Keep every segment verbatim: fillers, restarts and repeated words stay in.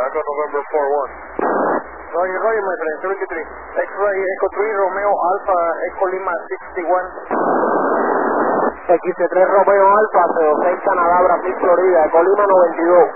Echo November four one. Roger, Roger, my friend, seventy-three. X-ray, Echo three, Romeo, Alpha, Echo Lima, sixty-one. X tres Romeo Alfa, cero seis Canadá, Brasil, Florida, Eco Lima noventa y dos.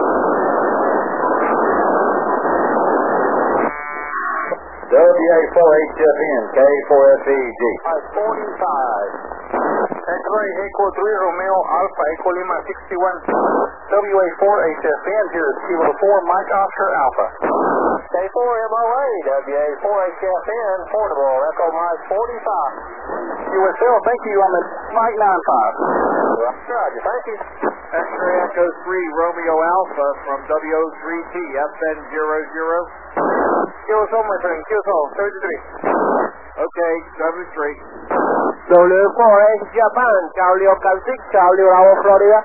W A four H F N, K four S E G. forty-five. X-ray, Echo three, Romeo, Alpha, Echo Lima, sixty-one. W A four H F N, here is Kilo four, Mike Oscar Alpha. K four M O A, W A four H F N, portable, Echo Mike forty-five. U S L, thank you, I'm at Mike ninety-five. Roger, thank you. X-ray Echo three, Romeo Alpha from W O three T, F N zero zero. Q S O, my friend, Q S O, thirty-three. Okay, seventy-three. W four H Japan, Charlie Oscar six, Charlie Bravo, Florida.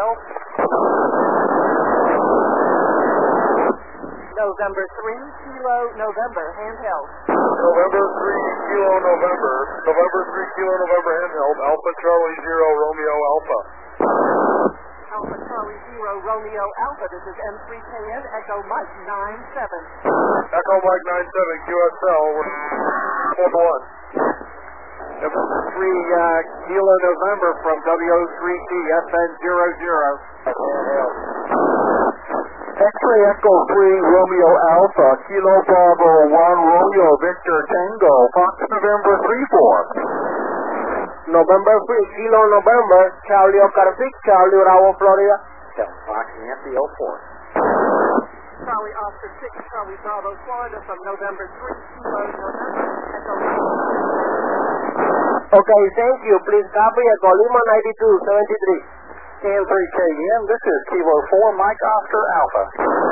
November three, Kilo, November, handheld. November three, Kilo, November. November three, Kilo, November, handheld. Alpha Charlie zero, Romeo Alpha. Alpha Charlie zero, Romeo Alpha. This is M three K N, Echo Mike nine seven. Echo Mike nine seven, Q S L, four one. November three, uh, Kilo November from W O three T, F N zero zero. X-ray Echo three, Romeo Alpha, Kilo Bravo one, Romeo Victor Tango, Fox November three four. November three, Kilo November, Charlie Oscar six, Charlie Bravo, Florida. Fox Nancy oh four. Charlie Oscar six, Charlie Bravo, Florida from November three, Kilo November, Echo Mike. Okay, thank you. Please copy Echo Lima ninety-two, seventy-three. M three K N, this is Kilo four, Mike Oscar Alpha.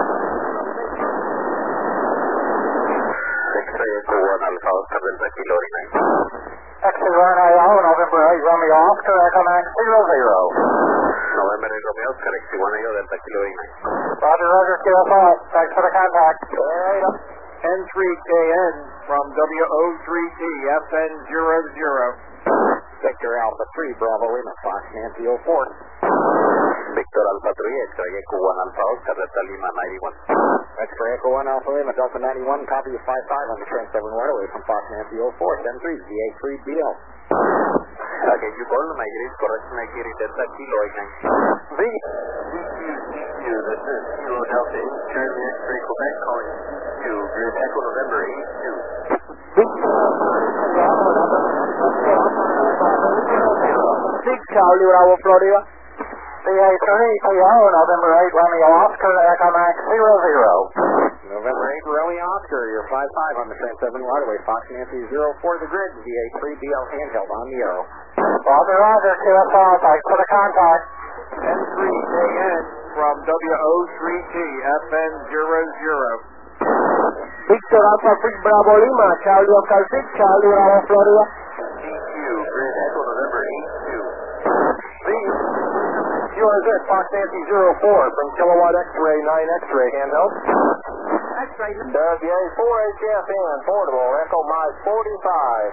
X-ray Echo one Alpha, Oscar Delta Kilo nine. X-ray Romeo, November eight, Romeo Oscar, Echo Max zero zero. November eight, Romeo Oscar, X one Echo Delta Kilo nine. Roger, Roger, Q S O, thanks for the contact. N three K N from W O three T, F N zero zero. Victor Alpha three, Bravo Lima, Fox Nancy oh four. Victor Alpha three, X-ray Echo one Alpha, Oscar Delta Lima ninety-one. X-ray Echo one Alpha Lima, Delta ninety-one, copy of five five on the Trans seven right away from Fox Nancy oh four, ten three, V A three B L. Okay, you call Nigeria, correct Nigeria, Delta Kilo nine. V. This is Kilo Delta eight, Charlie X-ray Quebec calling to Grid Echo November eight two. six, Charlie Bravo, Florida. V A three, P O, November eight, Romeo Oscar, Echo Max zero zero. November eight, Romeo Oscar, you're five five on the Trans seven right away, Fox Nancy zero four, the grid, V A three B L handheld on the arrow. Roger, Roger, Q S O, thanks for the contact. N three K N from W O three T, F N zero zero. Victor Alpha six, Bravo Lima, Charlie Oscar six, Charlie Bravo, Florida. D Q, grid Echo November eight two. V. Q R Z, Fox Nancy zero four from Kilowatt X-ray nine X-ray handheld. X-ray. W A four H F N, portable, Echo Mike forty-five.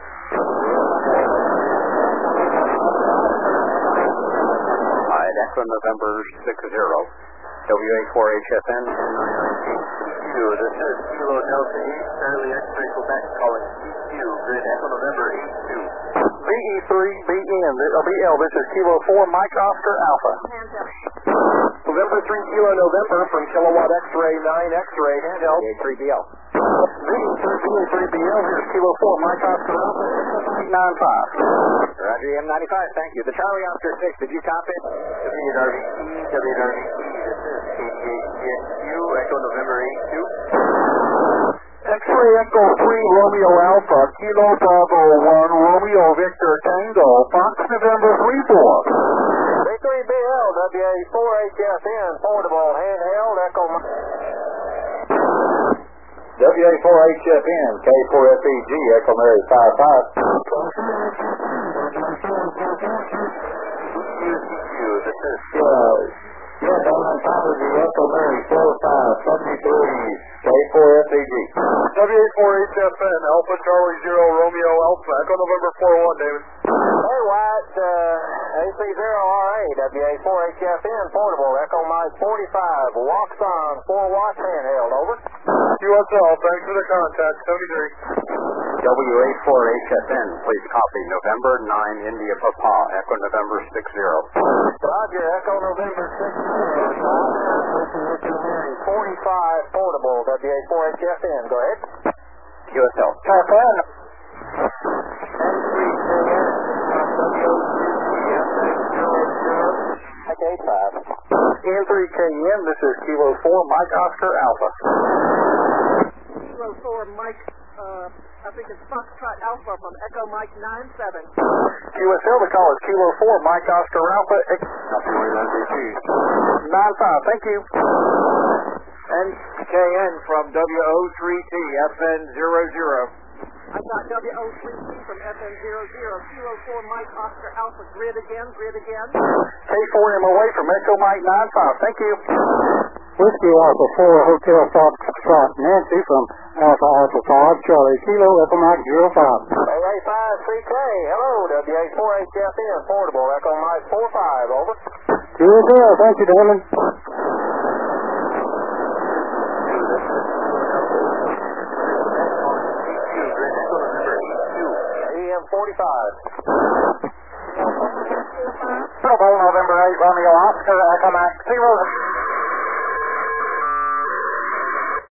Alright, Echo November six zero. W A four H F N, nine nineteen. This is Kilo Delta eight, Charlie X-ray Quebec calling D Q, grid Echo November eight two. V E three, B N, uh, B L, this is Kilo four, Mike Oscar Alpha. November three, Kilo November from Kilowatt X-ray nine X-ray handheld. V A three B L. V E three, B L, here's Kilo four, Mike Oscar Alpha, eight nine five. Roger, M ninety-five, thank you. The Charlie Oscar six, did you copy? W R V E, W R V E, this is K T H N Q, Echo November eight two. X-ray Echo three, Romeo Alpha, Kilo Bravo one, Romeo Victor Tango, Fox November three four. V three B L, W A four H F N, portable, handheld, Echo Mike. W A four H F N, K four S E G, Echo Mary five five. This is uh, Yes, I'm on top of the Echo Mary four five seventy-three K four F A G. W A four H F N, Alpha Charlie Zero Romeo Alpha, Echo November four one, David. Hey, White, uh, A C zero R A, W A four H F N, portable, Echo Mike forty-five, walks on, four watts handheld, over. Q S L, thanks for the contact, seventy-three. W A four H F N, please copy November nine India Papa, Echo November six zero. Roger, Echo November six zero, forty-five, portable, W A four H F N, go ahead. Q S L. F N. eight five. N three K N, this is Kilo four, Mike Oscar Alpha. Kilo four, Mike, uh, I think it's Foxtrot Alpha from Echo Mike nine seven. Q S L, the call is Kilo four, Mike Oscar Alpha. nine five, thank you. N K N from W O three T, F N zero zero. I got W O three T from F N zero zero, Kilo four, Mike Oscar Alpha, grid again, grid again. K four M away from Echo Mike nine five, thank you. Whiskey Alpha four, Hotel Foxtrot, Nancy from Alpha Alpha five, Charlie Kilo, Echo Mike zero five. A A five C K, hello, W A four H F N, portable, Echo Mike four five, over. Q S L, thank you, Damon. forty-five. Bravo, November eight, Romeo Oscar, Echo Mike zero